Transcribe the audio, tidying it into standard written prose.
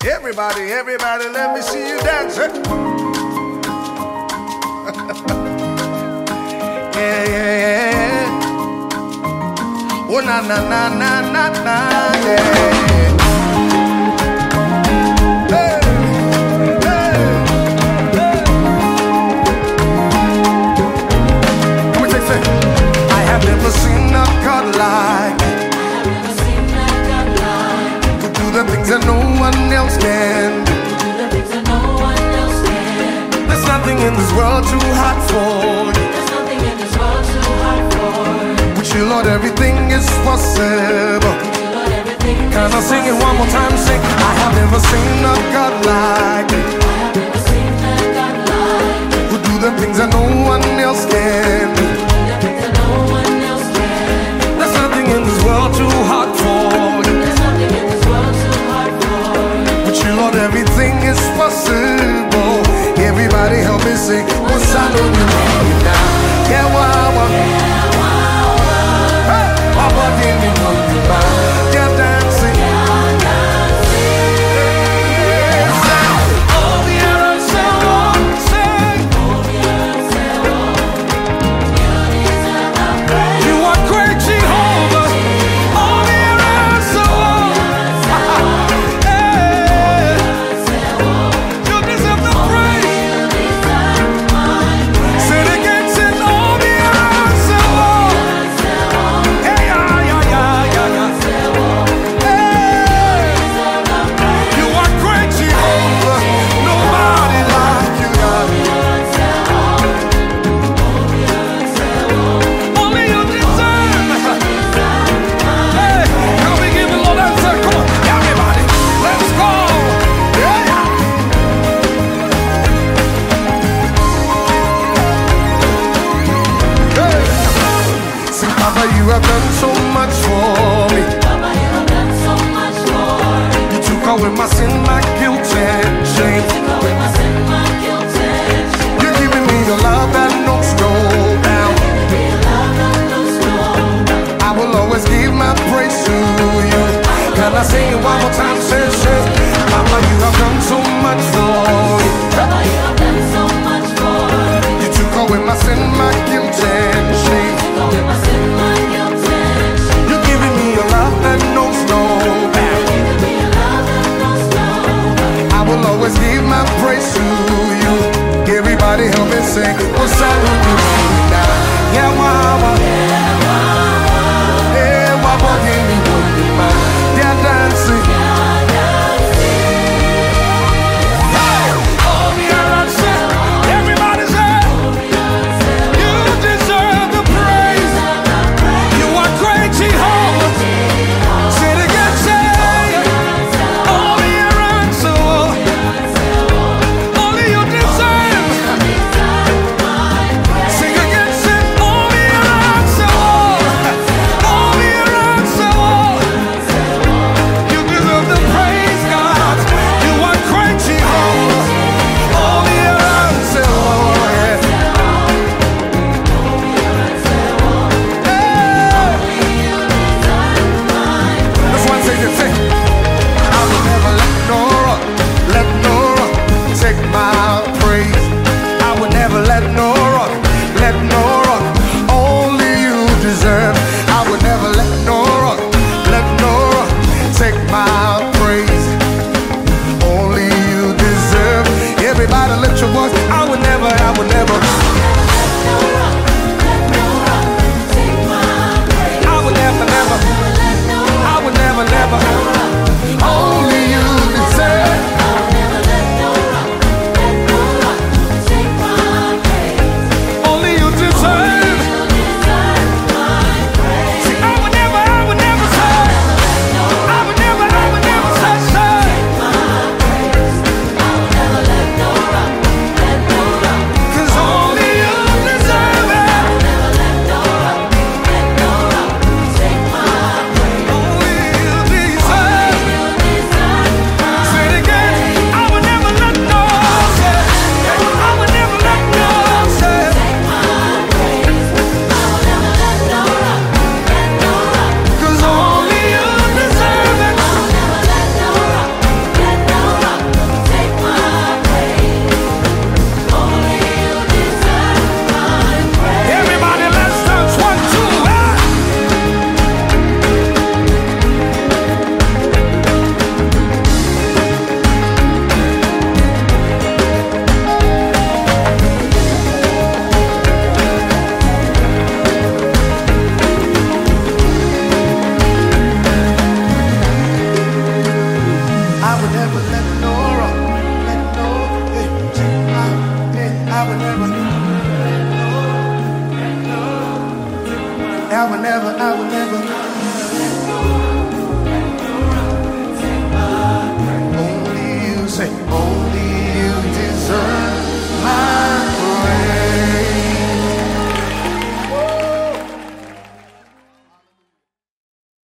Everybody, let me see you dance. Yeah. Oh, na, na, na, na, na, na, yeah. Hey. Let me take a second. I have never seen a God like the things that no one else can. There's nothing in this world too hard for you. With you, Lord, everything is possible. Can I sing it one more time? Sing. I have never seen a God like you, who do the things that no one else can. There's nothing in this world too hard for you. Lord, everything is possible. Everybody help me sing. What's I know you need now? Yeah, wow. Hey, what did you know about? Yeah, dancing. All the others say, you are great, Jehovah. All the others say, you have done so much for me. Papa, you have done so much for me. You took away my sin, my guilt and shame. You took away my sin, my guilt and shame. You're giving me your love that knows no bounds. You're giving me your love that knows no bounds. I will always give my praise to you. Can I sing it one more time? Say, Papa, you have done so much for me. Papa, you have done so much for me. You took away my sin, my guilt and shame. You took away my sin, my guilt and shame. You're giving me your love that knows no bounds. You're giving me your love that knows no bounds. I will always give my praise to you. Everybody help me sing. What's